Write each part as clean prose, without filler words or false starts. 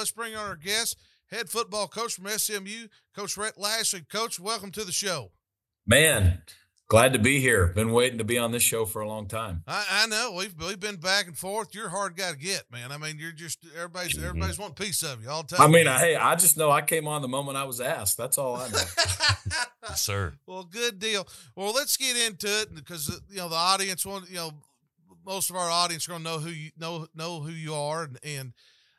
let's bring on our guest, head football coach from SMU, Coach Rhett Lashlee. Coach, welcome to the show. Man, glad to be here. Been waiting to be on this show for a long time. I know we've been back and forth. You're a hard guy to get, man. I mean, you're just everybody's wanting a piece of you all the time. I mean, I just know I came on the moment I was asked. That's all I know. Yes, sir. Well, good deal. Well, let's get into it because the audience want most of our audience are going to know who you are and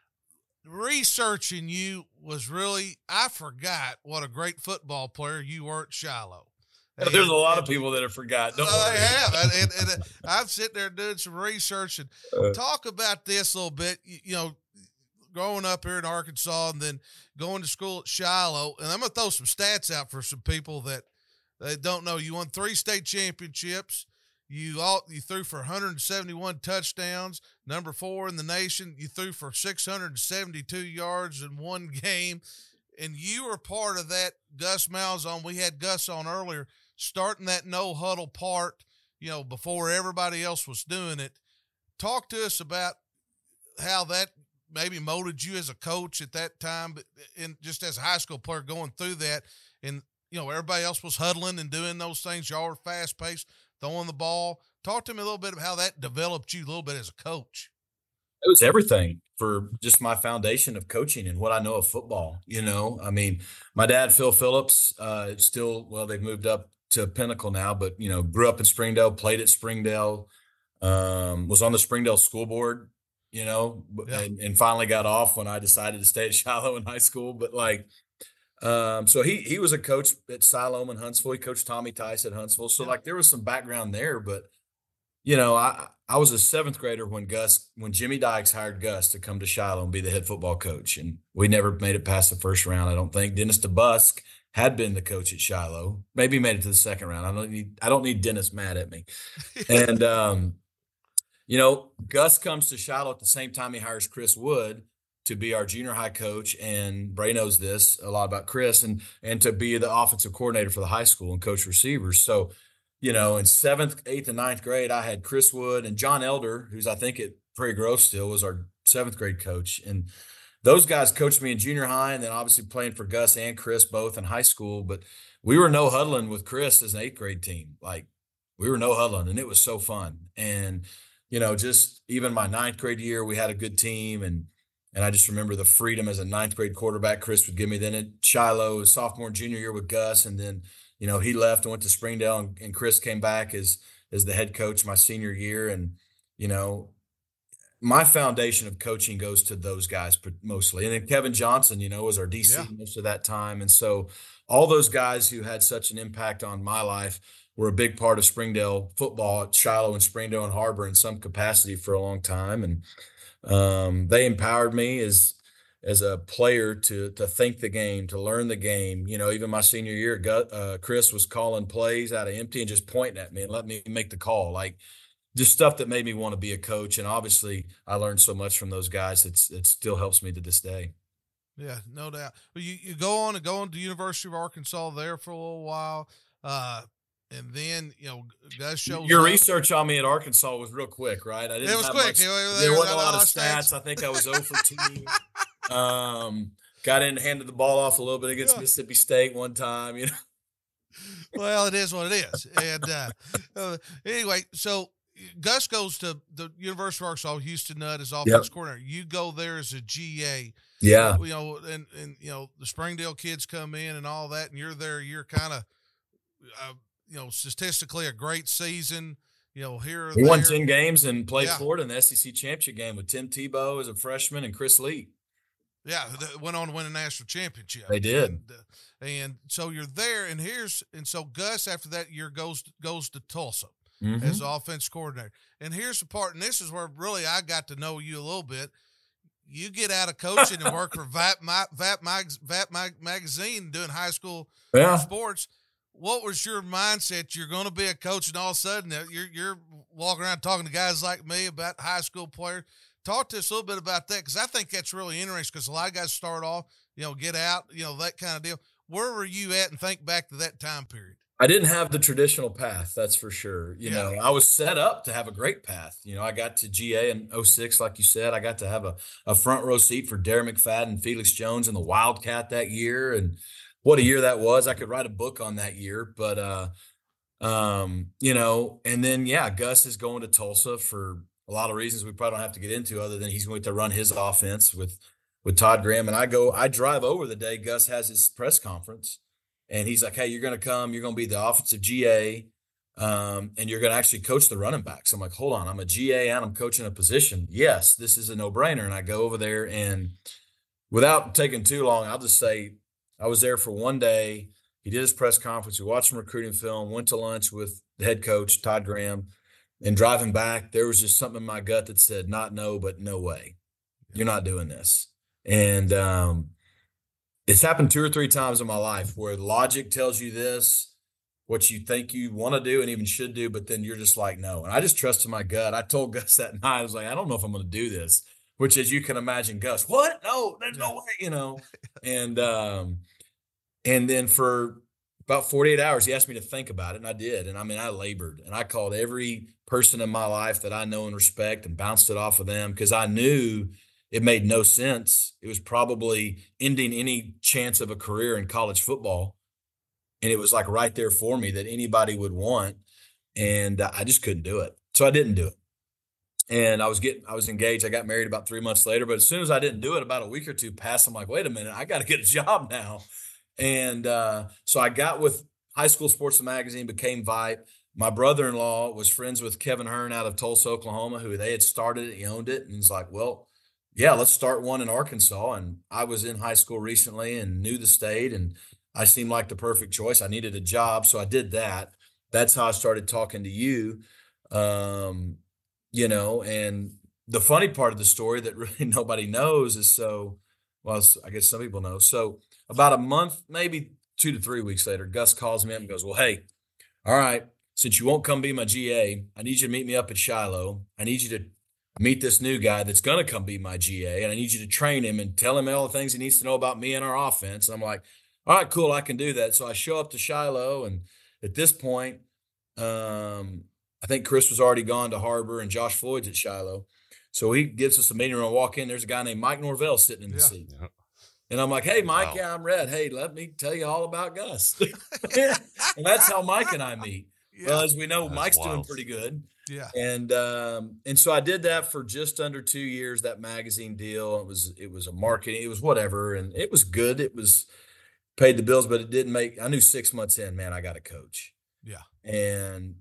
researching you was really, I forgot what a great football player you were at Shiloh. There's a lot of people that have forgotten. Don't worry. I have. And I'm sitting there doing some research and talk about this a little bit, growing up here in Arkansas and then going to school at Shiloh. And I'm going to throw some stats out for some people that don't know. You won 3 state championships. You threw for 171 touchdowns, number 4 in the nation. You threw for 672 yards in one game. And you were part of that Gus Malzahn. We had Gus on earlier, starting that no huddle part, before everybody else was doing it. Talk to us about how that maybe molded you as a coach at that time, and just as a high school player going through that. And, everybody else was huddling and doing those things. Y'all were fast paced, throwing the ball. Talk to me a little bit of how that developed you a little bit as a coach. It was everything for just my foundation of coaching and what I know of football. I mean, my dad, Phil Phillips, they've moved up to Pinnacle now, but, grew up in Springdale, played at Springdale, was on the Springdale school board, and finally got off when I decided to stay at Shiloh in high school. But so he was a coach at Siloam and Huntsville. He coached Tommy Tice at Huntsville. So there was some background there, but I was a 7th grader when Jimmy Dykes hired Gus to come to Shiloh and be the head football coach. And we never made it past the first round, I don't think. Dennis DeBusk had been the coach at Shiloh, maybe made it to the second round. I don't need Dennis mad at me. And, Gus comes to Shiloh at the same time he hires Chris Wood to be our junior high coach. And Bray knows this a lot about Chris and to be the offensive coordinator for the high school and coach receivers. So, in 7th, 8th, and 9th grade, I had Chris Wood and John Elder, who's I think at Prairie Grove still, was our 7th grade coach. And those guys coached me in junior high and then obviously playing for Gus and Chris both in high school. But we were no huddling with Chris as an 8th grade team. We were no huddling, and it was so fun. And, just even my 9th grade year, we had a good team. And I just remember the freedom as a 9th grade quarterback Chris would give me. Then at Shiloh, sophomore and junior year with Gus, and then he left and went to Springdale, and Chris came back as the head coach my senior year. And, my foundation of coaching goes to those guys mostly. And then Kevin Johnson, was our DC most of that time. And so all those guys who had such an impact on my life were a big part of Springdale football at Shiloh and Springdale and Harbor in some capacity for a long time. And they empowered me as a player to think the game, to learn the game. Even my senior year, Chris was calling plays out of empty and just pointing at me and let me make the call. Just stuff that made me want to be a coach. And obviously I learned so much from those guys. It still helps me to this day. Yeah, no doubt. Well, you go on to the University of Arkansas there for a little while. And then, Gus shows Your up. research on me at Arkansas was real quick, right? It was quick. There wasn't a lot of stats. I think I was 0 for 2. Got in, handed the ball off a little bit against Mississippi State one time, Well, it is what it is. And anyway, so Gus goes to the University of Arkansas, Houston Nutt as offense coordinator. You go there as a GA. Yeah. And the Springdale kids come in and all that, and you're there. You're kind of, statistically a great season. Here we won 10 games and played Florida in the SEC championship game with Tim Tebow as a freshman and Chris Lee. Yeah, went on to win a national championship. They did. And so you're there, and so Gus after that year goes to Tulsa mm-hmm. as offense coordinator. And here's the part, and this is where really I got to know you a little bit. You get out of coaching and work for VAP magazine doing high school sports. What was your mindset? You're going to be a coach, and all of a sudden you're walking around talking to guys like me about high school players. Talk to us a little bit about that, because I think that's really interesting, because a lot of guys start off, get out, that kind of deal. Where were you at, and think back to that time period? I didn't have the traditional path, that's for sure. Yeah. I was set up to have a great path. I got to GA in '06, like you said. I got to have a front row seat for Darren McFadden, Felix Jones, and the Wildcat that year. And what a year that was. I could write a book on that year. But and then Gus is going to Tulsa for a lot of reasons we probably don't have to get into, other than he's going to run his offense with Todd Graham. And I drive over the day Gus has his press conference. And he's like, hey, you're going to come. You're going to be the offensive GA, and you're going to actually coach the running backs. I'm like, hold on. I'm a GA and I'm coaching a position. Yes, this is a no-brainer. And I go over there, and without taking too long, I'll just say I was there for one day. He did his press conference. We watched some recruiting film, went to lunch with the head coach, Todd Graham. And driving back, there was just something in my gut that said, not no, but no way. You're not doing this. And it's happened 2 or 3 times in my life where logic tells you this, what you think you want to do and even should do, but then you're just like, no. And I just trusted my gut. I told Gus that night, I was like, I don't know if I'm going to do this, which, as you can imagine, Gus, what? No, there's no way, And then for about 48 hours, he asked me to think about it, and I did. And I labored, and I called every person in my life that I know and respect and bounced it off of them, because I knew it made no sense. It was probably ending any chance of a career in college football. And it was like right there for me that anybody would want. And I just couldn't do it. So I didn't do it. And I was engaged. I got married about 3 months later. But as soon as I didn't do it, about a week or two passed, I'm like, wait a minute, I got to get a job now. And so I got with High School Sports Magazine, became Vype. My brother-in-law was friends with Kevin Hearn out of Tulsa, Oklahoma, who they had started it. He owned it. And he's like, well, yeah, let's start one in Arkansas. And I was in high school recently and knew the state, and I seemed like the perfect choice. I needed a job, so I did that. That's how I started talking to you. And the funny part of the story that really nobody knows is I guess some people know. So about a month, maybe 2 to 3 weeks later, Gus calls me up and goes, well, hey, all right, since you won't come be my GA, I need you to meet me up at Shiloh. I need you to meet this new guy that's going to come be my GA, and I need you to train him and tell him all the things he needs to know about me and our offense. And I'm like, all right, cool, I can do that. So I show up to Shiloh, and at this point, I think Chris was already gone to Harbor, and Josh Floyd's at Shiloh. So he gives us a meeting room. I walk in, there's a guy named Mike Norvell sitting in the seat. Yeah. And I'm like, hey, Mike, wow. Yeah, I'm Red. Hey, let me tell you all about Gus. And that's how Mike and I meet. Yeah. Well, as we know, that's Mike's wild. Doing pretty good. Yeah. And so I did that for just under 2 years, that magazine deal. It was a marketing, it was whatever. And it was good. It was paid the bills, but it didn't I knew 6 months in, man, I got to coach. Yeah. And,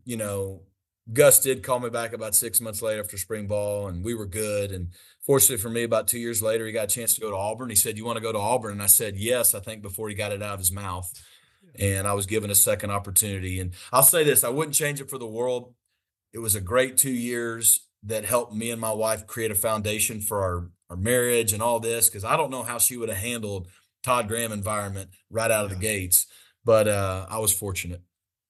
Gus did call me back about 6 months later after spring ball, and we were good. And fortunately for me, about 2 years later, he got a chance to go to Auburn. He said, you want to go to Auburn? And I said, yes, I think before he got it out of his mouth. And I was given a second opportunity. And I'll say this, I wouldn't change it for the world. It was a great 2 years that helped me and my wife create a foundation for our marriage and all this, because I don't know how she would have handled Todd Graham environment right out of the gates. But I was fortunate.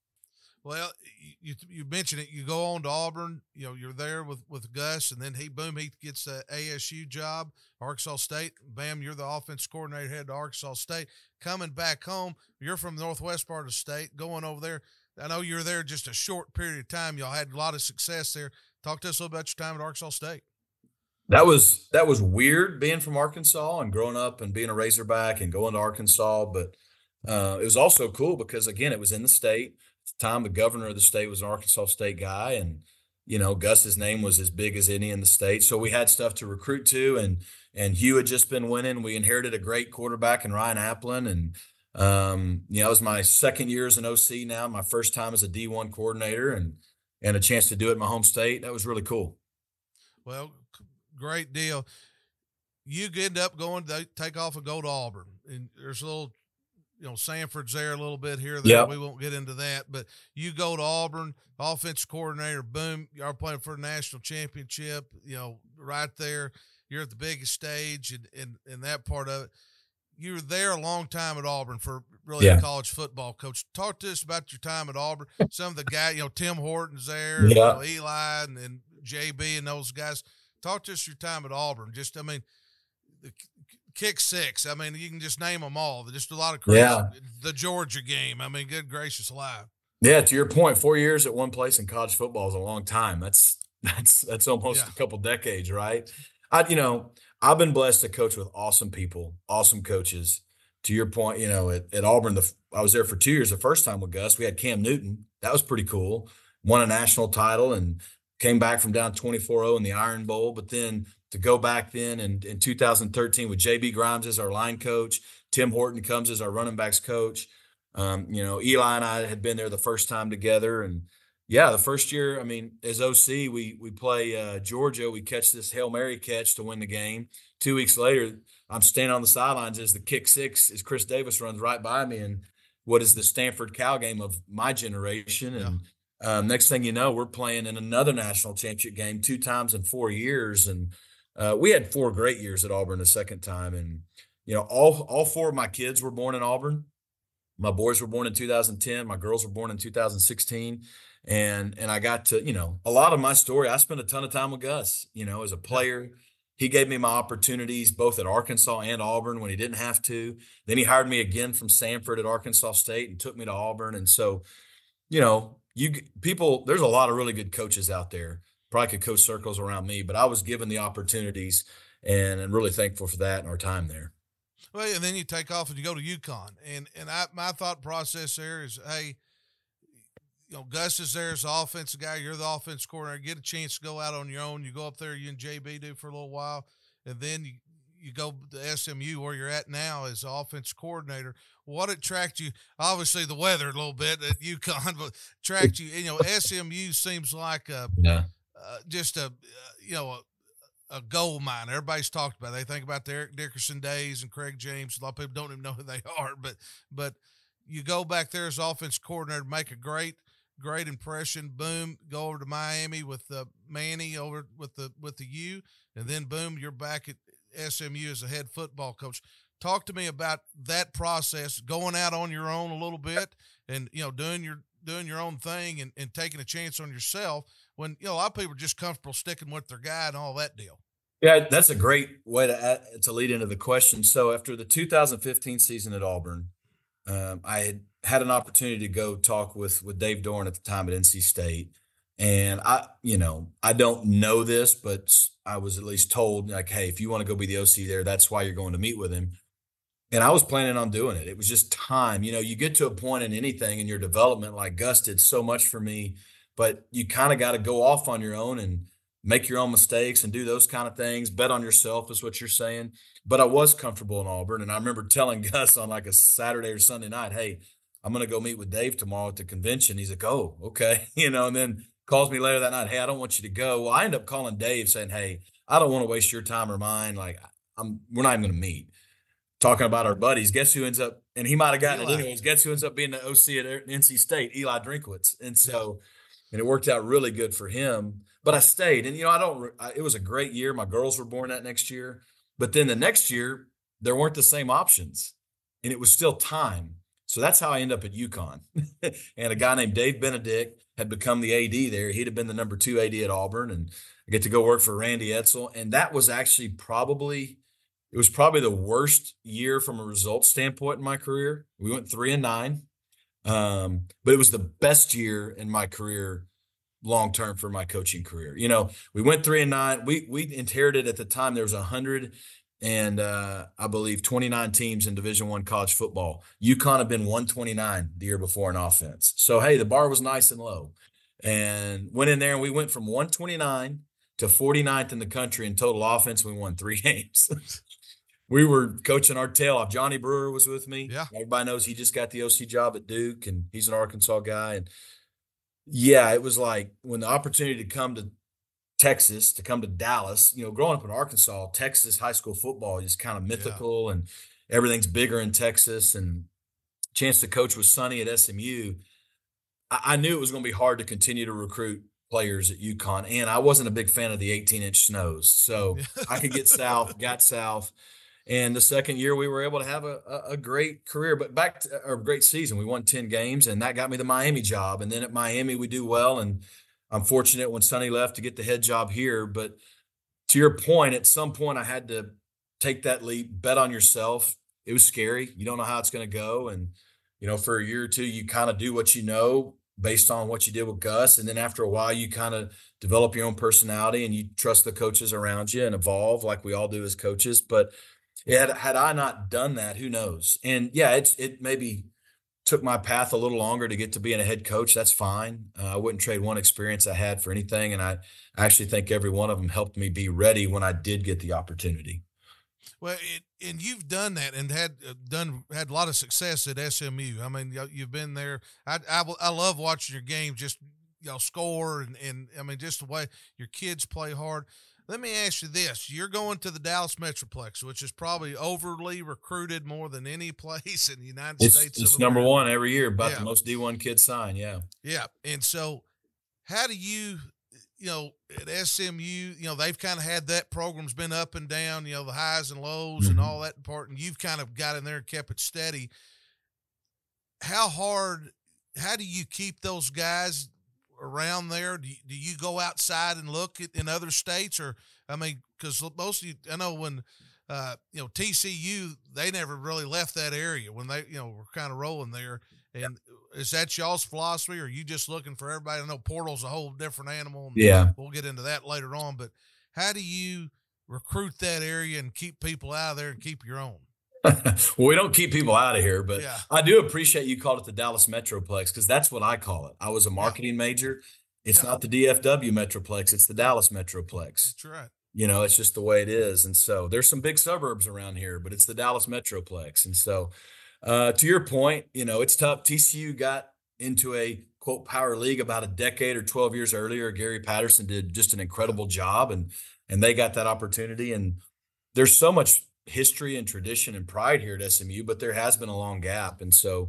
Well, you mentioned it. You go on to Auburn. You're there with Gus, and then he gets the ASU job, Arkansas State. Bam, you're the offense coordinator head to Arkansas State. Coming back home, you're from the northwest part of the state, going over there. I know you were there just a short period of time. Y'all had a lot of success there. Talk to us a little about your time at Arkansas State. That was weird being from Arkansas and growing up and being a Razorback and going to Arkansas, but it was also cool because, again, it was in the state. At the time, the governor of the state was an Arkansas State guy, and Gus's name was as big as any in the state. So we had stuff to recruit to, and Hugh had just been winning. We inherited a great quarterback in Ryan Applin, and it was my second year as an OC now, my first time as a D1 coordinator, and a chance to do it in my home state. That was really cool. Well, great deal. You end up going to take off and go to Auburn, and there's a little, Sanford's there a little bit here. Yep. We won't get into that, but you go to Auburn, offensive coordinator, boom, you're playing for the national championship, right there. You're at the biggest stage and that part of it. You were there a long time at Auburn for really a college football coach. Talk to us about your time at Auburn. Some of the guys, Tim Horton's there, Eli and JB and those guys. Talk to us your time at Auburn. The kick six. You can just name them all. Just a lot of crazy. Yeah. The Georgia game. Good gracious alive. Yeah, to your point, 4 years at one place in college football is a long time. That's almost a couple decades, right? I've been blessed to coach with awesome people, awesome coaches. To your point, at Auburn, I was there for 2 years. The first time with Gus, we had Cam Newton. That was pretty cool. Won a national title and came back from down 24-0 in the Iron Bowl. But then to go back then in 2013 with JB Grimes as our line coach, Tim Horton comes as our running backs coach. Eli and I had been there the first time together, and yeah, the first year, I mean, as OC, we play Georgia. We catch this Hail Mary catch to win the game. 2 weeks later, I'm standing on the sidelines as the kick six, as Chris Davis runs right by me, and what is the Stanford Cal game of my generation. And next thing you know, we're playing in another national championship game 2 times in 4 years, and we had 4 great years at Auburn the second time. And all 4 of my kids were born in Auburn. My boys were born in 2010. My girls were born in 2016. And I got to, a lot of my story, I spent a ton of time with Gus, as a player. He gave me my opportunities both at Arkansas and Auburn when he didn't have to. Then he hired me again from Samford at Arkansas State and took me to Auburn. And so, there's a lot of really good coaches out there. Probably could coach circles around me, but I was given the opportunities and I'm really thankful for that and our time there. Well, and then you take off and you go to UConn. And my thought process there is, hey, Gus is there as the offensive guy. You're the offensive coordinator. Get a chance to go out on your own. You go up there, you and JB do for a little while, and then you go to SMU where you're at now as the offensive coordinator. What attracts you? Obviously, the weather a little bit at UConn, but attract you. SMU seems like just a gold mine. Everybody's talked about it. They think about the Eric Dickerson days and Craig James. A lot of people don't even know who they are, but you go back there as offense coordinator, make a great impression. Boom, go over to Miami with Manny over with the U, and then boom, you're back at SMU as a head football coach. Talk to me about that process, going out on your own a little bit, and doing your own thing and taking a chance on yourself when a lot of people are just comfortable sticking with their guy and all that deal. Yeah, that's a great way to lead into the question. So after the 2015 season at Auburn, I had an opportunity to go talk with Dave Doeren at the time at NC State. And I don't know this, but I was at least told, like, hey, if you want to go be the OC there, that's why you're going to meet with him. And I was planning on doing it. It was just time. You get to a point in anything in your development, like Gus did so much for me, but you kind of got to go off on your own and make your own mistakes and do those kind of things. Bet on yourself is what you're saying. But I was comfortable in Auburn. And I remember telling Gus on like a Saturday or Sunday night, hey, I'm going to go meet with Dave tomorrow at the convention. He's like, oh, okay. And then calls me later that night, hey, I don't want you to go. Well, I end up calling Dave saying, hey, I don't want to waste your time or mine. Like, we're not even going to meet. Talking about our buddies, guess who ends up, and he might have gotten it anyways, guess who ends up being the OC at NC State? Eli Drinkwitz. And so, and it worked out really good for him. But I stayed. And, it was a great year. My girls were born that next year. But then the next year, there weren't the same options. And it was still time. So that's how I ended up at UConn. And a guy named Dave Benedict had become the AD there. He'd have been the number 2 AD at Auburn. And I get to go work for Randy Edsall. And that was actually probably the worst year from a results standpoint in my career. We went 3-9. But it was the best year in my career long-term for my coaching career. We went 3-9. We inherited at the time, there was 100 and I believe 29 teams in Division I college football. UConn had been 129 the year before in offense. So, hey, the bar was nice and low. And went in there and we went from 129 to 49th in the country in total offense. We won 3 games. We were coaching our tail off. Johnny Brewer was with me. Yeah. Everybody knows he just got the OC job at Duke, and he's an Arkansas guy. And, yeah, it was like when the opportunity to come to Texas, to come to Dallas, growing up in Arkansas, Texas high school football is kind of mythical and everything's bigger in Texas. And chance to coach with Sonny at SMU, I knew it was going to be hard to continue to recruit players at UConn. And I wasn't a big fan of the 18-inch snows. So I could get south, got south. And the second year we were able to have a great career, but a great season. We won 10 games and that got me the Miami job. And then at Miami we do well. And I'm fortunate when Sonny left to get the head job here. But to your point, at some point I had to take that leap, bet on yourself. It was scary. You don't know how it's going to go. And, for a year or two, you kind of do what you know. based on what you did with Gus. And then after a while, you kind of develop your own personality and you trust the coaches around you and evolve like we all do as coaches. But had I not done that, who knows? And yeah, it maybe took my path a little longer to get to being a head coach. That's fine. I wouldn't trade one experience I had for anything. And I actually think every one of them helped me be ready when I did get the opportunity. Well, and you've done that and had a lot of success at SMU. I mean, you've been there. I love watching your games, just score and I mean, just the way your kids play hard. Let me ask you this: you're going to the Dallas Metroplex, which is probably overly recruited more than any place in the United States. It's number one every year, about the most D1 kids sign. Yeah. Yeah. And so how do you, at SMU, they've kind of had that program's been up and down, the highs and lows and all that part, and you've kind of got in there and kept it steady. How do you keep those guys around there? Do you go outside and look in other states? Or, I mean, because most of you, I know when, TCU, they never really left that area when they, were kind of rolling there. And is that y'all's philosophy, or are you just looking for everybody? I know portal's a whole different animal. And yeah. We'll get into that later on, but how do you recruit that area and keep people out of there and keep your own? Well, we don't keep people out of here, but yeah. I do appreciate you called it the Dallas Metroplex, because that's what I call it. I was a marketing major. It's not the DFW Metroplex. It's the Dallas Metroplex. That's right. It's just the way it is. And so there's some big suburbs around here, but it's the Dallas Metroplex. And so to your point, it's tough. TCU got into a quote power league about a decade or 12 years earlier. Gary Patterson did just an incredible job, and they got that opportunity. And there's so much history and tradition and pride here at SMU, but there has been a long gap. And so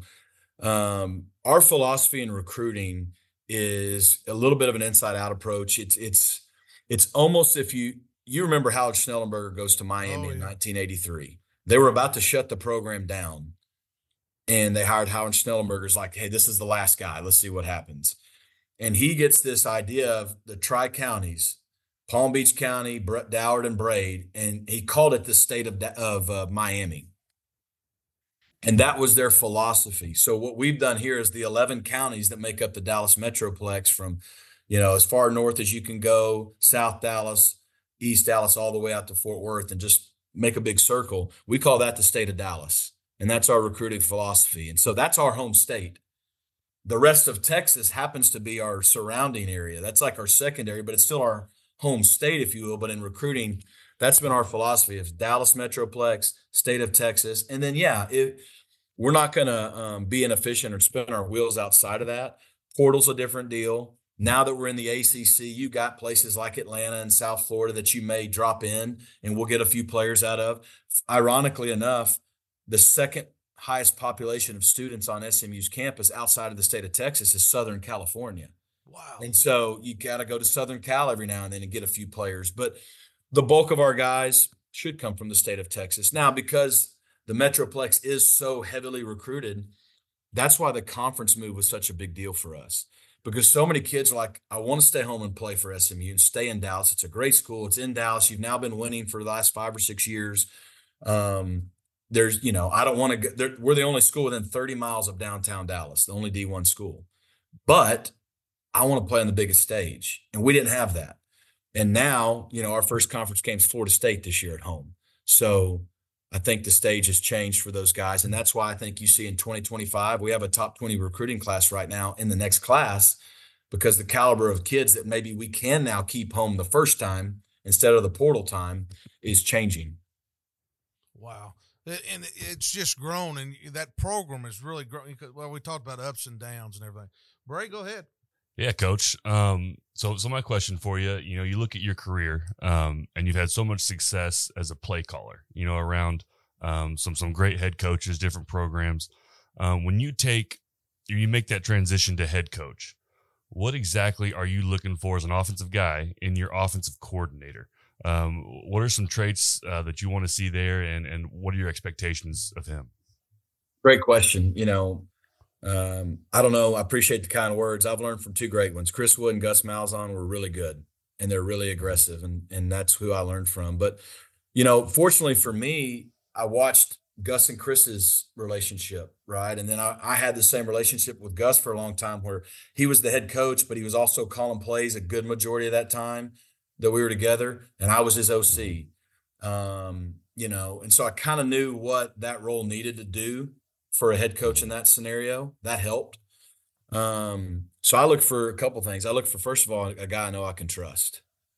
our philosophy in recruiting is a little bit of an inside out approach. It's almost, if you remember Howard Schnellenberger goes to Miami in 1983, they were about to shut the program down. And they hired Howard Schnellenberger's like, hey, this is the last guy. Let's see what happens. And he gets this idea of the tri-counties, Palm Beach County, Doward, and Braid, and he called it the state of Miami. And that was their philosophy. So what we've done here is the 11 counties that make up the Dallas Metroplex, from, as far north as you can go, South Dallas, East Dallas, all the way out to Fort Worth, and just make a big circle. We call that the state of Dallas. And that's our recruiting philosophy. And so that's our home state. The rest of Texas happens to be our surrounding area. That's like our secondary, but it's still our home state, if you will. But in recruiting, that's been our philosophy of Dallas Metroplex, state of Texas. And then, we're not going to be inefficient or spin our wheels outside of that. Portal's a different deal. Now that we're in the ACC, you got places like Atlanta and South Florida that you may drop in and we'll get a few players out of. Ironically enough, the second highest population of students on SMU's campus outside of the state of Texas is Southern California. Wow. And so you got to go to Southern Cal every now and then and get a few players. But the bulk of our guys should come from the state of Texas. Now, because the Metroplex is so heavily recruited, that's why the conference move was such a big deal for us. Because so many kids are like, I want to stay home and play for SMU and stay in Dallas. It's a great school. It's in Dallas. You've now been winning for the last 5 or 6 years. There's, I don't want to go. We're the only school within 30 miles of downtown Dallas, the only D1 school. But I want to play on the biggest stage. And we didn't have that. And now, our first conference game is Florida State this year at home. So I think the stage has changed for those guys. And that's why I think you see in 2025, we have a top 20 recruiting class right now in the next class, because the caliber of kids that maybe we can now keep home the first time instead of the portal time is changing. Wow. And it's just grown, and that program is really grown. Well, we talked about ups and downs and everything. Bray, go ahead. Yeah, Coach. So my question for you, you look at your career, and you've had so much success as a play caller, around some great head coaches, different programs. When you make that transition to head coach, what exactly are you looking for as an offensive guy in your offensive coordinator? What are some traits that you want to see there, and what are your expectations of him? Great question. I don't know. I appreciate the kind words. I've learned from 2 great ones. Chris Wood and Gus Malzahn were really good, and they're really aggressive, and that's who I learned from. But, fortunately for me, I watched Gus and Chris's relationship, right? And then I had the same relationship with Gus for a long time where he was the head coach, but he was also calling plays a good majority of that time that we were together, and I was his OC. And so I kind of knew what that role needed to do for a head coach in that scenario. That helped. So I look for a couple things. I look for, first of all, a guy I know I can trust.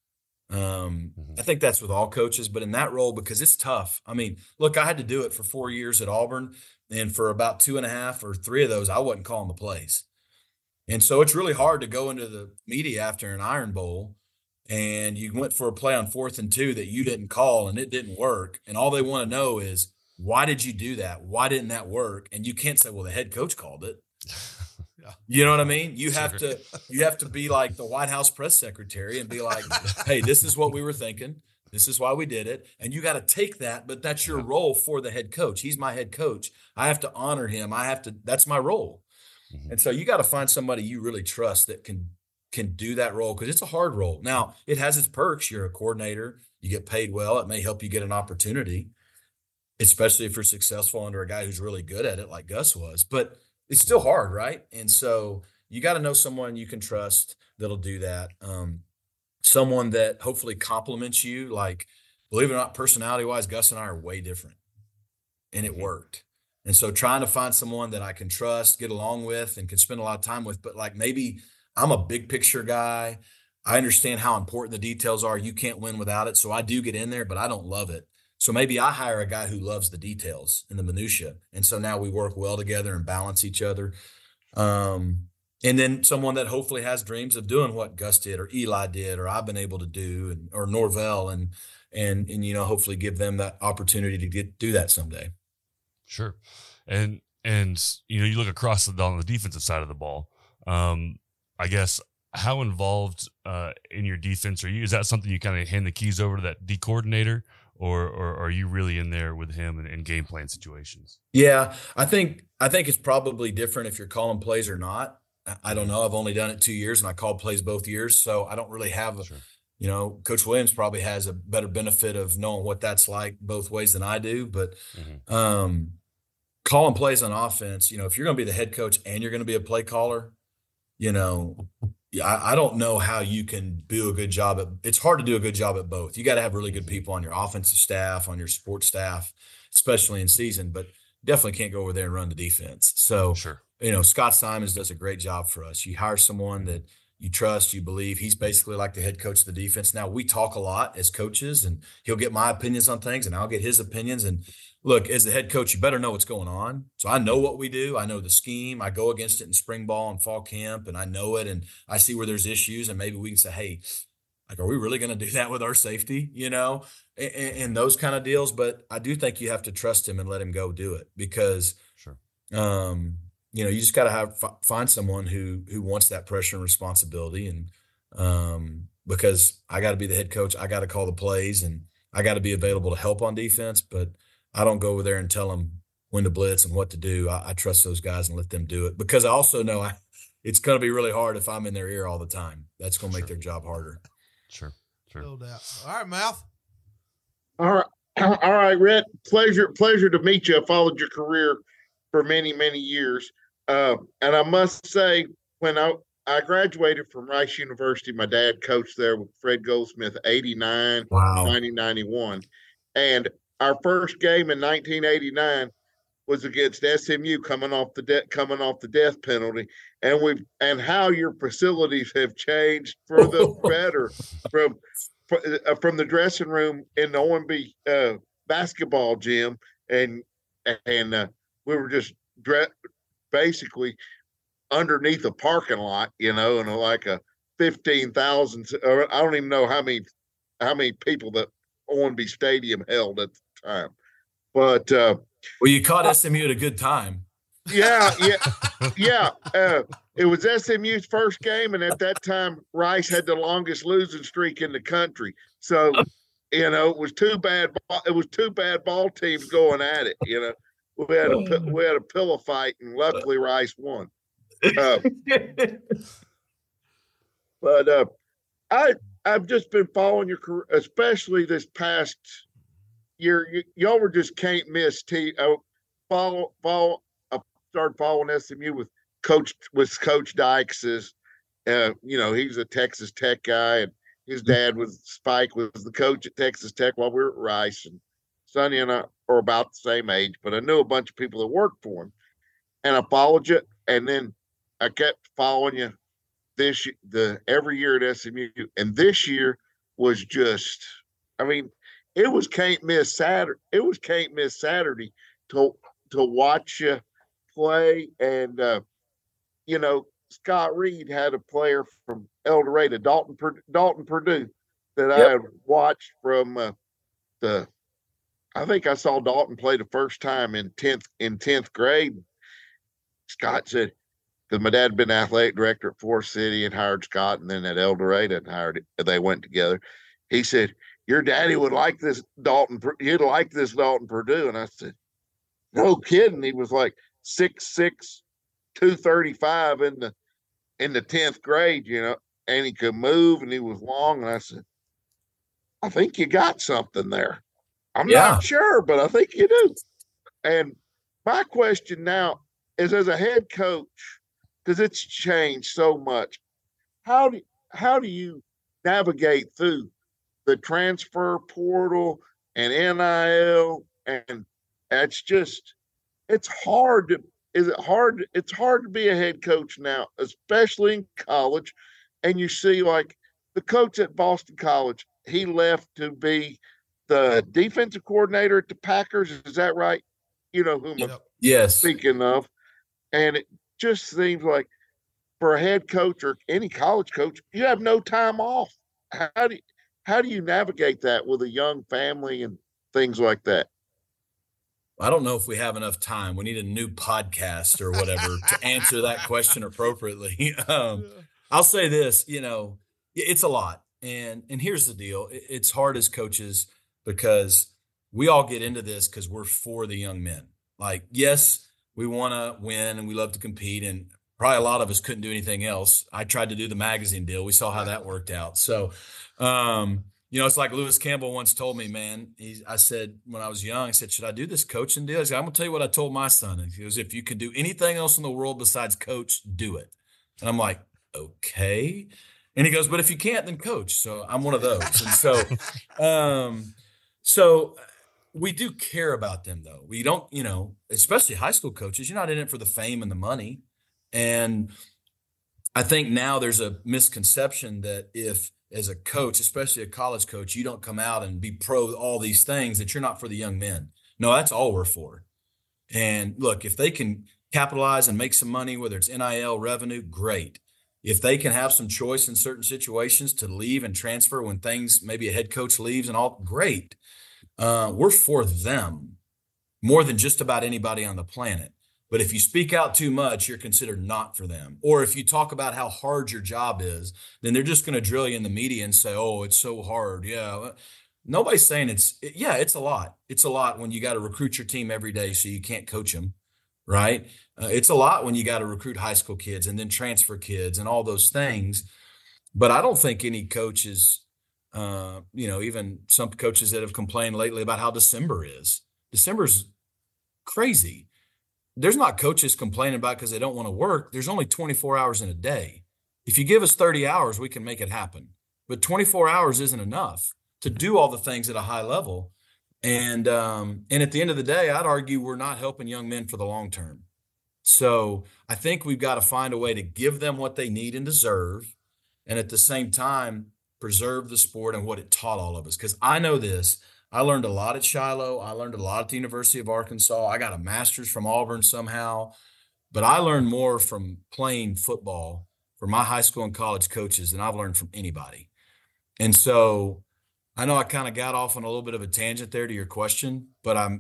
I think that's with all coaches, but in that role, because it's tough. I mean, look, I had to do it for 4 years at Auburn, and for about 2.5 or 3 of those, I wasn't calling the plays. And so it's really hard to go into the media after an Iron Bowl and you went for a play on 4th and 2 that you didn't call and it didn't work. And all they want to know is, why did you do that? Why didn't that work? And you can't say, well, the head coach called it. You know what I mean? You have to be like the White House press secretary and be like, hey, this is what we were thinking. This is why we did it. And you got to take that, but that's your role for the head coach. He's my head coach. I have to honor him. That's my role. Mm-hmm. And so you got to find somebody you really trust that can do that role, because it's a hard role. Now, it has its perks. You're a coordinator. You get paid well. It may help you get an opportunity, especially if you're successful under a guy who's really good at it like Gus was. But it's still hard, right? And so you got to know someone you can trust that'll do that. Someone that hopefully compliments you. Like, believe it or not, personality-wise, Gus and I are way different, and it worked. And so trying to find someone that I can trust, get along with, and can spend a lot of time with, but like maybe I'm a big picture guy. I understand how important the details are. You can't win without it. So I do get in there, but I don't love it. So maybe I hire a guy who loves the details and the minutia. And so now we work well together and balance each other. And then someone that hopefully has dreams of doing what Gus did or Eli did, or I've been able to do, or Norvell, and hopefully give them that opportunity to do that someday. Sure. And you look across on the defensive side of the ball. I guess, how involved in your defense are you? Is that something you kind of hand the keys over to that D coordinator, or are you really in there with him in game plan situations? Yeah, I think it's probably different if you're calling plays or not. I don't know. I've only done it 2 years, and I called plays both years, so I don't really have Sure. Coach Williams probably has a better benefit of knowing what that's like both ways than I do. But calling plays on offense, if you're going to be the head coach and you're going to be a play caller, I don't know how you can do a good job it's hard to do a good job at both. You got to have really good people on your offensive staff, on your support staff, especially in season, but definitely can't go over there and run the defense. So, Sure. Scott Simons does a great job for us. You hire someone that you trust, you believe. He's basically like the head coach of the defense. Now, we talk a lot as coaches, and he'll get my opinions on things and I'll get his opinions. And look, as the head coach, you better know what's going on. So I know what we do. I know the scheme. I go against it in spring ball and fall camp, and I know it, and I see where there's issues, and maybe we can say, hey, like, are we really going to do that with our safety, and those kind of deals. But I do think you have to trust him and let him go do it, because Sure. you just got to find someone who wants that pressure and responsibility. And because I got to be the head coach, I got to call the plays, and I got to be available to help on defense, but I don't go over there and tell them when to blitz and what to do. I trust those guys and let them do it, because I also know it's going to be really hard if I'm in their ear all the time. That's going to make their job harder. Sure. No doubt. All right, Mouth. All right, Rhett. Pleasure to meet you. I followed your career for many, many years. And I must say, when I graduated from Rice University, my dad coached there with Fred Goldsmith, 89, Wow. 90, 91. And our first game in 1989 was against SMU, coming off the death penalty, and how your facilities have changed for the better from the dressing room in the OMB basketball gym, and we were just basically underneath a parking lot, and like a 15,000. I don't even know how many people that OMB Stadium held at the time, but well, you caught SMU at a good time. Yeah. It was SMU's first game, and at that time, Rice had the longest losing streak in the country. So, it was two bad. It was two bad ball teams going at it. We had a pillow fight, and luckily Rice won. But I've just been following your career, especially this past y'all were just can't miss. Follow. I started following SMU with Coach Dykes. He's a Texas Tech guy, and his dad Spike was the coach at Texas Tech while we were at Rice, and Sonny and I are about the same age, but I knew a bunch of people that worked for him, and I followed you, and then I kept following you every year at SMU, and this year was just, it was can't miss Saturday. It was can't miss Saturday to watch you play, and Scott Reed had a player from El Dorado, Dalton Purdue, that I had watched from I think I saw Dalton play the first time in 10th grade. Scott said, because my dad had been athletic director at Forest City and hired Scott, and then at El Dorado and they went together. He said, your daddy would like this Dalton. He'd like this Dalton Purdue. And I said, no kidding. He was like 6'6", 235 in the 10th grade, and he could move and he was long. And I said, I think you got something there. I'm not sure, but I think you do. And my question now is, as a head coach, because it's changed so much, how do you navigate through the transfer portal and NIL? And it's hard. It's hard to be a head coach now, especially in college. And you see, like, the coach at Boston College, he left to be the defensive coordinator at the Packers. Is that right? You know whom I'm speaking of. And it just seems like for a head coach or any college coach, you have no time off. How do you navigate that with a young family and things like that? I don't know if we have enough time. We need a new podcast or whatever to answer that question appropriately. I'll say this, it's a lot. And here's the deal. It's hard as coaches because we all get into this because we're for the young men. Like, yes, we want to win and we love to compete. And probably a lot of us couldn't do anything else. I tried to do the magazine deal. We saw how that worked out. So, it's like Lewis Campbell once told me, man, I said, when I was young, I said, should I do this coaching deal? He said, I'm going to tell you what I told my son. And he goes, if you can do anything else in the world besides coach, do it. And I'm like, okay. And he goes, but if you can't, then coach. So I'm one of those. And so we do care about them, though. We don't, especially high school coaches, you're not in it for the fame and the money. And I think now there's a misconception that if, as a coach, especially a college coach, you don't come out and be pro all these things, that you're not for the young men. No, that's all we're for. And look, if they can capitalize and make some money, whether it's NIL revenue, great. If they can have some choice in certain situations to leave and transfer when things, maybe a head coach leaves and all, great. We're for them more than just about anybody on the planet. But if you speak out too much, you're considered not for them. Or if you talk about how hard your job is, then they're just going to drill you in the media and say, oh, it's so hard. Yeah. Nobody's saying it's a lot. It's a lot when you got to recruit your team every day so you can't coach them, right? It's a lot when you got to recruit high school kids and then transfer kids and all those things. But I don't think any coaches, even some coaches that have complained lately about how December's crazy. There's not coaches complaining about because they don't want to work. There's only 24 hours in a day. If you give us 30 hours, we can make it happen. But 24 hours isn't enough to do all the things at a high level. And at the end of the day, I'd argue we're not helping young men for the long term. So I think we've got to find a way to give them what they need and deserve, and at the same time, preserve the sport and what it taught all of us. Because I know this. I learned a lot at Shiloh. I learned a lot at the University of Arkansas. I got a master's from Auburn somehow. But I learned more from playing football for my high school and college coaches than I've learned from anybody. And so I know I kind of got off on a little bit of a tangent there to your question, but I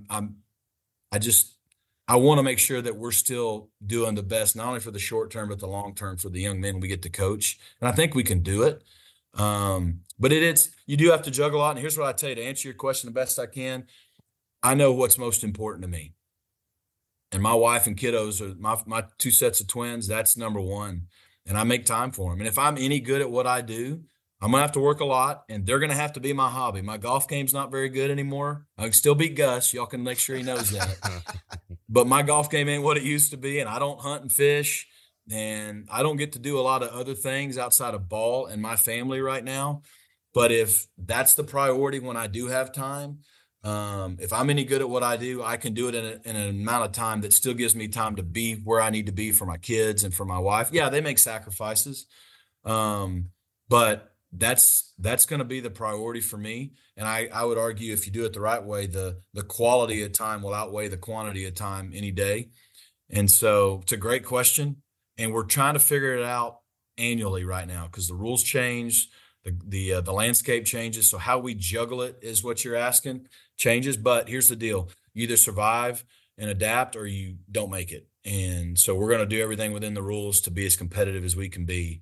want to make sure that we're still doing the best, not only for the short term, but the long term for the young men we get to coach. And I think we can do it. But you do have to juggle a lot. And here's what I tell you, to answer your question the best I can. I know what's most important to me. And my wife and kiddos are my two sets of twins. That's number one. And I make time for them. And if I'm any good at what I do, I'm going to have to work a lot, and they're going to have to be my hobby. My golf game's not very good anymore. I can still beat Gus. Y'all can make sure he knows that. But my golf game ain't what it used to be, and I don't hunt and fish, and I don't get to do a lot of other things outside of ball and my family right now. But if that's the priority when I do have time, if I'm any good at what I do, I can do it in an amount of time that still gives me time to be where I need to be for my kids and for my wife. Yeah, they make sacrifices, but that's going to be the priority for me. And I would argue if you do it the right way, the quality of time will outweigh the quantity of time any day. And so it's a great question. And we're trying to figure it out annually right now because the rules change, the landscape changes. So how we juggle it is what you're asking, changes. But here's the deal. You either survive and adapt or you don't make it. And so we're going to do everything within the rules to be as competitive as we can be,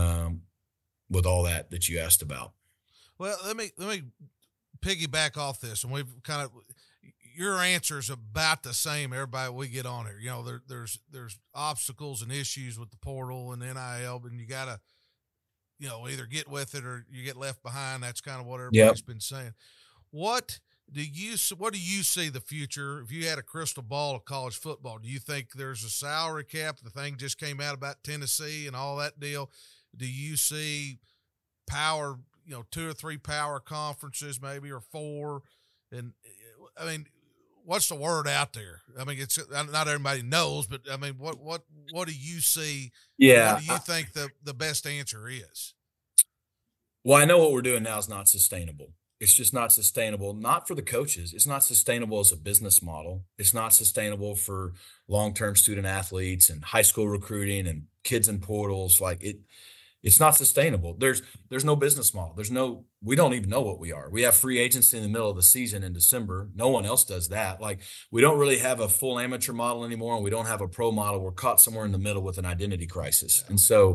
with all that you asked about. Well, let me piggyback off this, and we've kind of your answer is about the same. Everybody we get on here, you know, there's obstacles and issues with the portal and NIL, and you gotta, you know, either get with it or you get left behind. That's kind of what everybody's been saying. What do you see the future? If you had a crystal ball of college football, do you think there's a salary cap? The thing just came out about Tennessee and all that deal. Do you see power, you know, 2 or 3 power conferences, maybe, or 4? And I mean, what's the word out there? I mean, it's not everybody knows, but I mean, what do you see? Yeah. What do you think the best answer is? Well, I know what we're doing now is not sustainable. It's just not sustainable, not for the coaches. It's not sustainable as a business model. It's not sustainable for long-term student athletes and high school recruiting and kids in portals. Like it's not sustainable. There's no business model. We don't even know what we are. We have free agency in the middle of the season in December. No one else does that. Like we don't really have a full amateur model anymore. And we don't have a pro model. We're caught somewhere in the middle with an identity crisis. And so,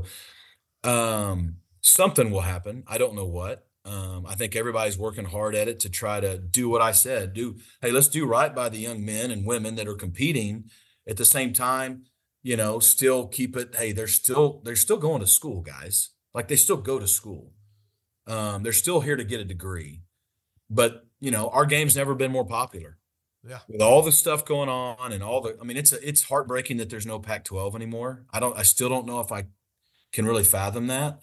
something will happen. I don't know what. I think everybody's working hard at it to try to do what I said. Hey, let's do right by the young men and women that are competing at the same time, you know, still keep it. Hey, they're still going to school, guys. Like they still go to school. They're still here to get a degree, but you know, our game's never been more popular. Yeah. With all the stuff going on and it's heartbreaking that there's no Pac-12 anymore. I still don't know if I can really fathom that.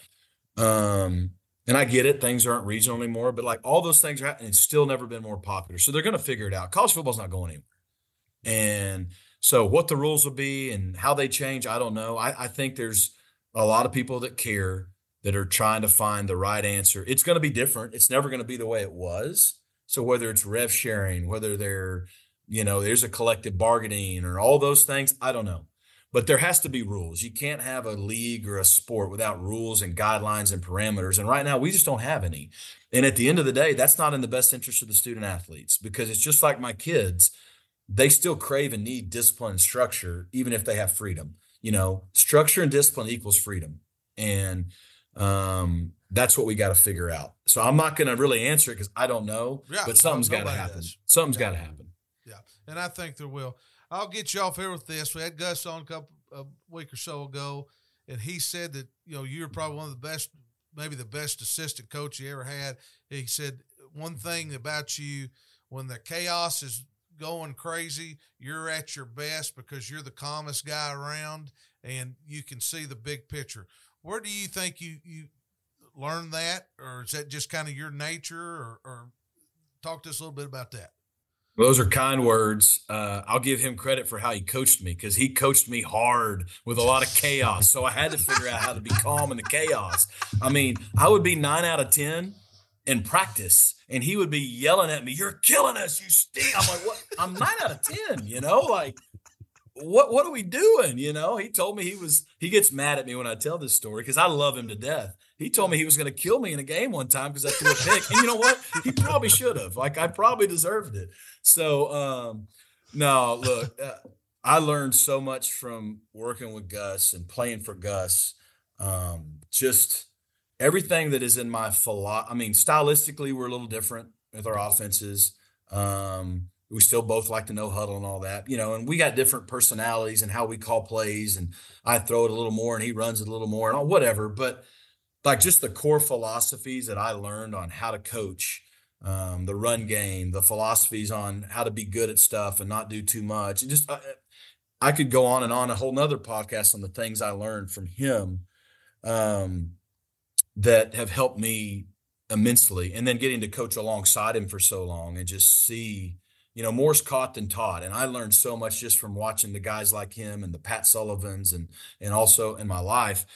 And I get it. Things aren't regional anymore, but like all those things are happening. It's still never been more popular. So they're going to figure it out. College football's not going anywhere. And so what the rules will be and how they change, I don't know. I think there's a lot of people that care that are trying to find the right answer. It's going to be different. It's never going to be the way it was. So whether it's rev sharing, whether there's a collective bargaining or all those things, I don't know. But there has to be rules. You can't have a league or a sport without rules and guidelines and parameters. And right now, we just don't have any. And at the end of the day, that's not in the best interest of the student athletes because it's just like my kids. They still crave and need discipline and structure, even if they have freedom. You know, structure and discipline equals freedom. And that's what we got to figure out. So I'm not going to really answer it because I don't know. Yeah, but something's got to happen. Something's got to happen. Yeah, and I think there will. I'll get you off here with this. We had Gus on a week or so ago, and he said that, you know, you're probably one of the best, maybe the best assistant coach he ever had. He said one thing about you, when the chaos is going crazy, you're at your best because you're the calmest guy around and you can see the big picture. Where do you think you learned that, or is that just kind of your nature, or talk to us a little bit about that? Those are kind words. I'll give him credit for how he coached me because he coached me hard with a lot of chaos. So I had to figure out how to be calm in the chaos. I mean, I would be 9 out of 10 in practice and he would be yelling at me, "You're killing us. You stink." I'm like, what? I'm 9 out of 10, you know, like what are we doing? You know, he told me he gets mad at me when I tell this story because I love him to death. He told me he was going to kill me in a game one time because I threw a pick. And you know what? He probably should have. Like, I probably deserved it. So, no, look, I learned so much from working with Gus and playing for Gus. Just everything that is in my philosophy. I mean, stylistically, we're a little different with our offenses. We still both like to know huddle and all that, you know, and we got different personalities and how we call plays. And I throw it a little more and he runs it a little more and all, whatever. But like just the core philosophies that I learned on how to coach, the run game, the philosophies on how to be good at stuff and not do too much. And just, I could go on and on, a whole nother podcast on the things I learned from him that have helped me immensely. And then getting to coach alongside him for so long and just see, more's caught than taught. And I learned so much just from watching the guys like him and the Pat Sullivans and also in my life.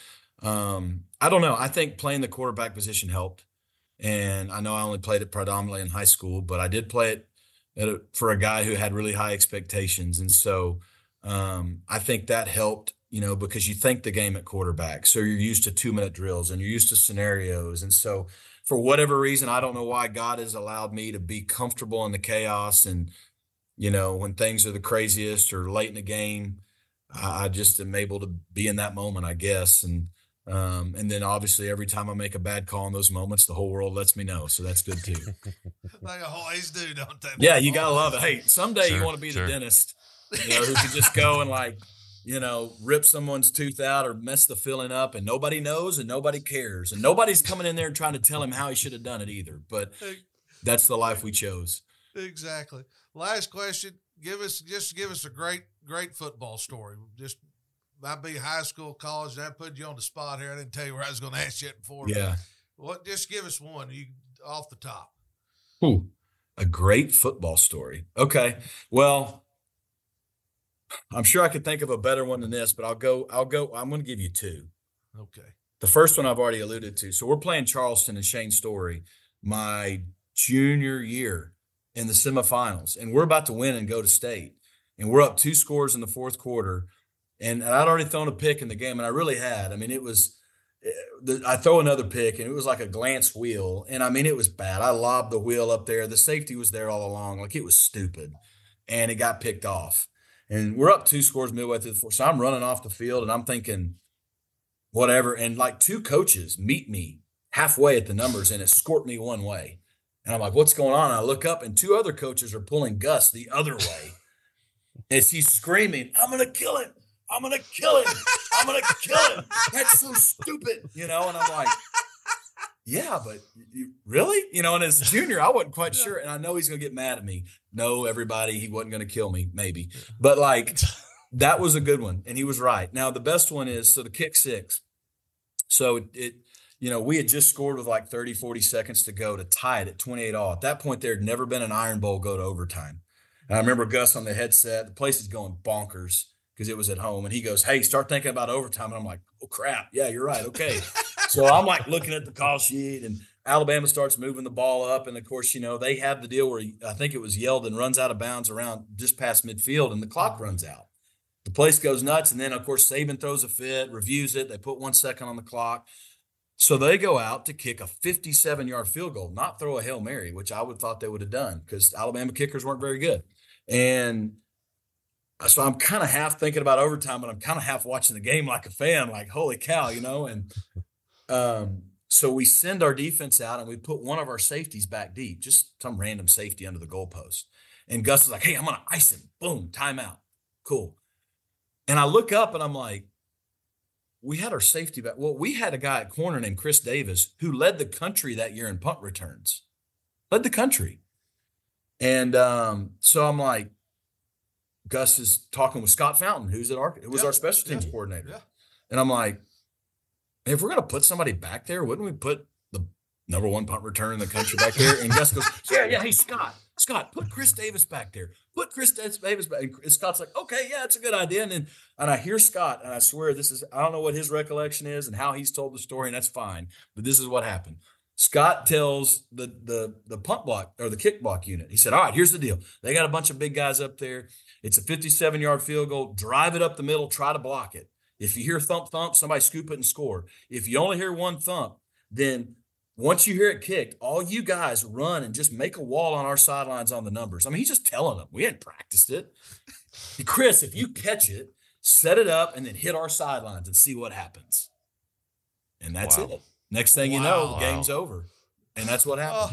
I don't know. I think playing the quarterback position helped. And I know I only played it predominantly in high school, but I did play it for a guy who had really high expectations. And so I think that helped, because you think the game at quarterback. So you're used to 2-minute drills and you're used to scenarios. And so for whatever reason, I don't know why God has allowed me to be comfortable in the chaos. And, when things are the craziest or late in the game, I just am able to be in that moment, I guess. And then obviously every time I make a bad call in those moments, the whole world lets me know. So that's good too. Like always do, don't they? Yeah, you gotta love it. Hey, someday Sure, you want to be sure. the dentist, who can just go and rip someone's tooth out or mess the filling up, and nobody knows and nobody cares, and nobody's coming in there and trying to tell him how he should have done it either. But that's the life we chose. Exactly. Last question. Give us a great football story. Just might be high school, college. I put you on the spot here. I didn't tell you where I was going to ask you it before. Yeah. Just give us one. You off the top. Ooh, a great football story. Okay. Well, I'm sure I could think of a better one than this, but I'm going to give you two. Okay. The first one I've already alluded to. So we're playing Charleston and Shane Story my junior year in the semifinals, and we're about to win and go to state. And we're up 2 scores in the fourth quarter. And I'd already thrown a pick in the game, and I really had. I mean, I throw another pick, and it was like a glance wheel. And I mean, it was bad. I lobbed the wheel up there. The safety was there all along. Like, it was stupid. And it got picked off. And we're up 2 scores midway through the fourth. So I'm running off the field, and I'm thinking, whatever. And like 2 coaches meet me halfway at the numbers and escort me one way. And I'm like, what's going on? And I look up, and 2 other coaches are pulling Gus the other way. As he's screaming, I'm going to kill him. I'm going to kill him. I'm going to kill him. That's so stupid, And I'm like, yeah, but you really? And as a junior, I wasn't quite sure. And I know he's going to get mad at me. No, everybody, he wasn't going to kill me, maybe. But that was a good one. And he was right. Now, the best one is, so the kick 6. So we had just scored with 30, 40 seconds to go to tie it at 28-all. At that point, there had never been an Iron Bowl go to overtime. And I remember Gus on the headset. The place is going bonkers because it was at home. And he goes, hey, start thinking about overtime. And I'm like, oh, crap. Yeah, you're right. Okay. So I'm looking at the call sheet, and Alabama starts moving the ball up. And, of course, they have the deal where I think it was Yeldon runs out of bounds around just past midfield, and the clock runs out. The place goes nuts. And then, of course, Saban throws a fit, reviews it. They put 1 second on the clock. So they go out to kick a 57-yard field goal, not throw a Hail Mary, which I would have thought they would have done because Alabama kickers weren't very good. And so I'm kind of half thinking about overtime, but I'm kind of half watching the game like a fan, like, holy cow, And so we send our defense out, and we put one of our safeties back deep, just some random safety under the goalpost. And Gus is like, hey, I'm going to ice him. Boom, timeout. Cool. And I look up, and I'm like, we had our safety back. Well, we had a guy at corner named Chris Davis who led the country that year in punt returns. Led the country. And so I'm like, Gus is talking with Scott Fountain, who was our special teams coordinator. Yeah. And I'm like, if we're going to put somebody back there, wouldn't we put the number 1 punt return in the country back there? And Gus goes, yeah. Hey, Scott, put Chris Davis back there. Put Chris Davis back. And Scott's like, okay, yeah, it's a good idea. And I hear Scott, and I swear I don't know what his recollection is and how he's told the story, and that's fine. But this is what happened. Scott tells the punt block or the kick block unit, he said, all right, here's the deal. They got a bunch of big guys up there. It's a 57-yard field goal. Drive it up the middle. Try to block it. If you hear thump, thump, somebody scoop it and score. If you only hear one thump, then once you hear it kicked, all you guys run and just make a wall on our sidelines on the numbers. I mean, he's just telling them. We hadn't practiced it. Chris, if you catch it, set it up and then hit our sidelines and see what happens. And that's it. Next thing you know, the game's over. And that's what happened.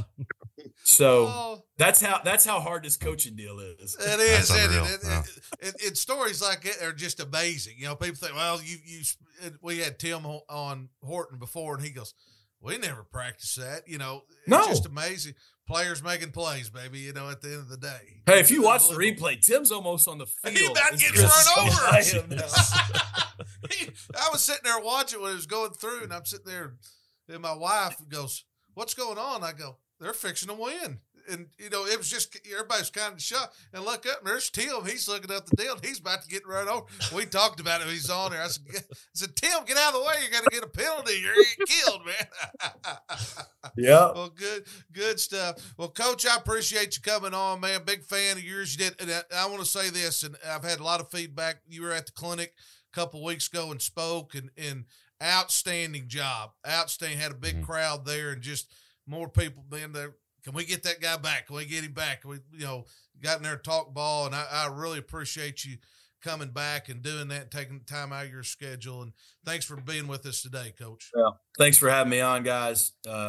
So that's how hard this coaching deal is. It is. And stories like it are just amazing. People think, well, we had Tim on Horton before, and he goes, "We never practiced that." You know, it's No. just amazing. Players making plays, baby. You know, at the end of the day. Hey, if you watch the replay, Tim's almost on the field. He about as gets Chris run over. by him now. I was sitting there watching when it was going through, and I'm sitting there, and my wife goes, "What's going on?" I go, "They're fixing to win." And, you know, it was just, everybody's kind of shocked. And look up, and there's Tim. He's looking up the deal. He's about to get run over. We talked about it. He's on there. I said, "Tim, get out of the way. You're going to get a penalty. You're going to get killed, man." Yeah. Well, good stuff. Well, Coach, I appreciate you coming on, man. Big fan of yours. You did. And I want to say this, and I've had a lot of feedback. You were at the clinic a couple of weeks ago and spoke, and outstanding job. Outstanding. Had a big crowd there, and just more people being there. Can we get that guy back? Can we get him back? We, you know, got in there and talked ball, and I really appreciate you coming back and doing that, and taking the time out of your schedule. And thanks for being with us today, Coach. Yeah. Thanks for having me on, guys.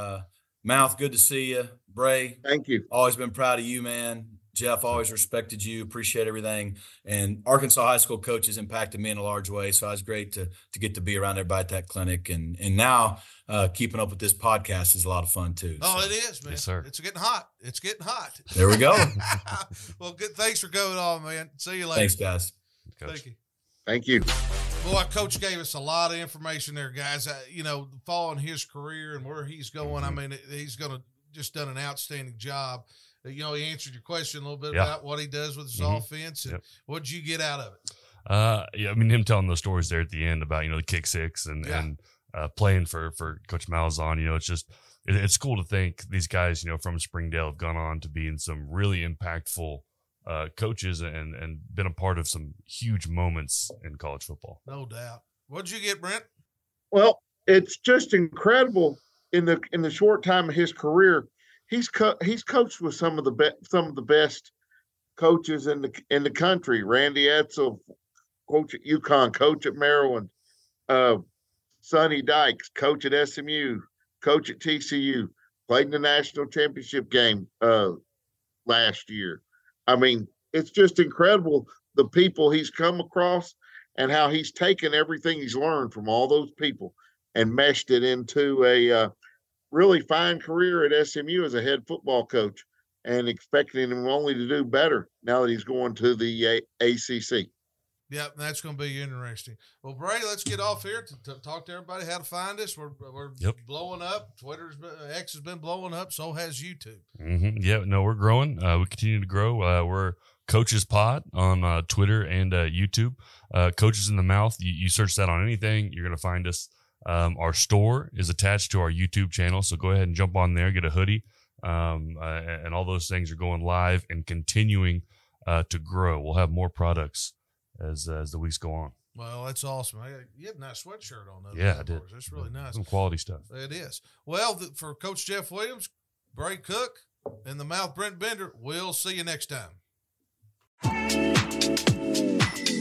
Mouth, good to see you. Bray, Thank you. always been proud of you, man. Jeff, always respected you, appreciate everything. And Arkansas high school coaches impacted me in a large way. So it was great to get to be around everybody at that clinic. And now keeping up with this podcast is a lot of fun too. Oh, So, it is, man. Yes, sir. It's getting hot. It's getting hot. there we go. Well, good. Thanks for going on, man. See you later. Thanks, guys. Coach. Thank you. Thank you. Boy, Coach gave us a lot of information there, guys. You know, following his career and where he's going. I mean, he's going to just done an outstanding job. You know, he answered your question a little bit about what he does with his offense. And what did you get out of it? Yeah, I mean, him telling those stories there at the end about, you know, the kick six and playing for Coach Malzahn, you know, it's just, it's cool to think these guys, you know, from Springdale have gone on to be in some really impactful coaches and been a part of some huge moments in college football. No doubt. What'd you get, Brent? Well, it's just incredible in the short time of his career. He's coached with some of the best coaches in the country. Randy Edsall, coach at UConn, coach at Maryland. Sonny Dykes, coach at SMU, coach at TCU. Played in the national championship game last year. I mean, it's just incredible the people he's come across and how he's taken everything he's learned from all those people and meshed it into a really fine career at SMU as a head football coach, and expecting him only to do better now that he's going to the ACC. Yep, that's going to be interesting. Well, Bray, let's get off here to talk to everybody how to find us. We're blowing up. X has been blowing up. So has YouTube. Yeah, no, we're growing. We continue to grow. We're Coaches Pod on Twitter and YouTube. Coaches in the Mouth. You search that on anything, you're going to find us. Our store is attached to our YouTube channel, so go ahead and jump on there, get a hoodie, and all those things are going live and continuing to grow. We'll have more products as the weeks go on. Well, that's awesome. You had a nice sweatshirt on. Yeah, I did. That's really nice. Some quality stuff. It is. Well, for Coach Jeff Williams, Bray Cook, and the Mouth Brent Bender, we'll see you next time.